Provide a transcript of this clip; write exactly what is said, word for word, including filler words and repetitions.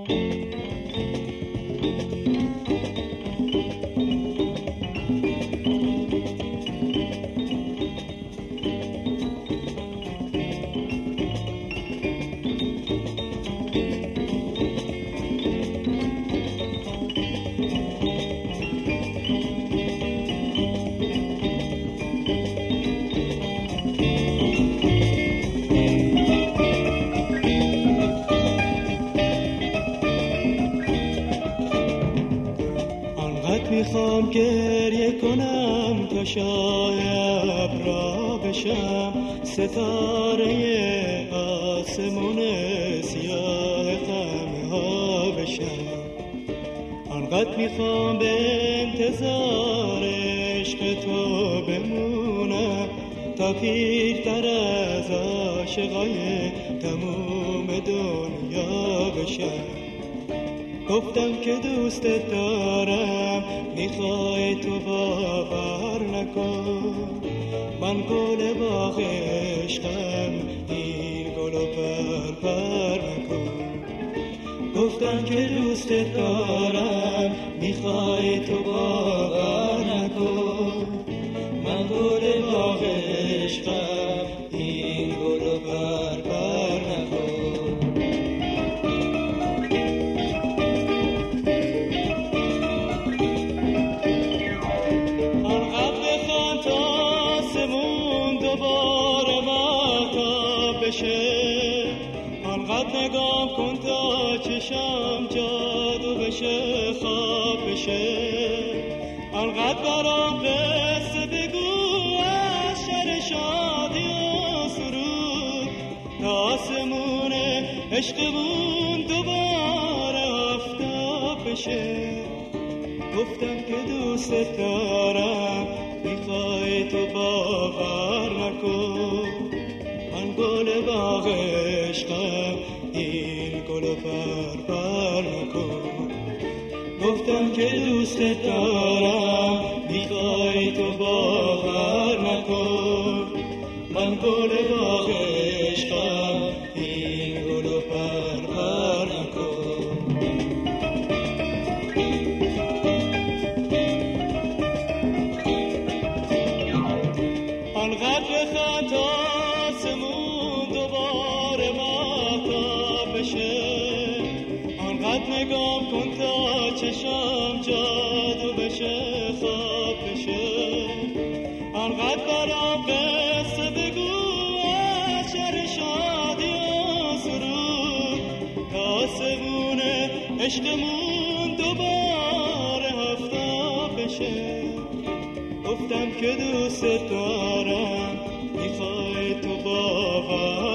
میخوام گریه کنم تا شاید را بشم، ستاره آسمون سیاه غمه ها بشم. آنقدر میخوام به انتظار عشق تو بمونم تا پیرتر از عاشقای تموم دنیا بشم. گفتم که دوستت دارم، میخوای تو باور نکن، من گل باغ عشقم، این گلو پر پر نکن. گفتم که دوستت دارم، میخوای تو باور نکن، من گل باغ عشقم، این گلو پر پر نکن. آنقدر نگام کن تا چشم جادو بشه، خواب بشه. آنقدر برام قصه بگو از شر شادی و سرود تا آسمون عشقمون دوباره آفتاب بشه. گفتم که دوستت دارم، میخوای تو باور نکن، من گل باغ عشقم، این گلو پر پر نکن. گفتم که دوستت دارم، میخوای تو باور نکن، من گل باغ عشقم، این گلو پر پر نکن. آنقدر خطا آسمون دوباره مهتاب بشه، آنقدر نگام کن تا چشم جادو بشه، خواب بشه. آنقدر برام قصه بگو از شر شادی و سرود تا آسمون عشقمون دوباره آفتاب بشه. گفتم که دوست دارم، میخوای تو باور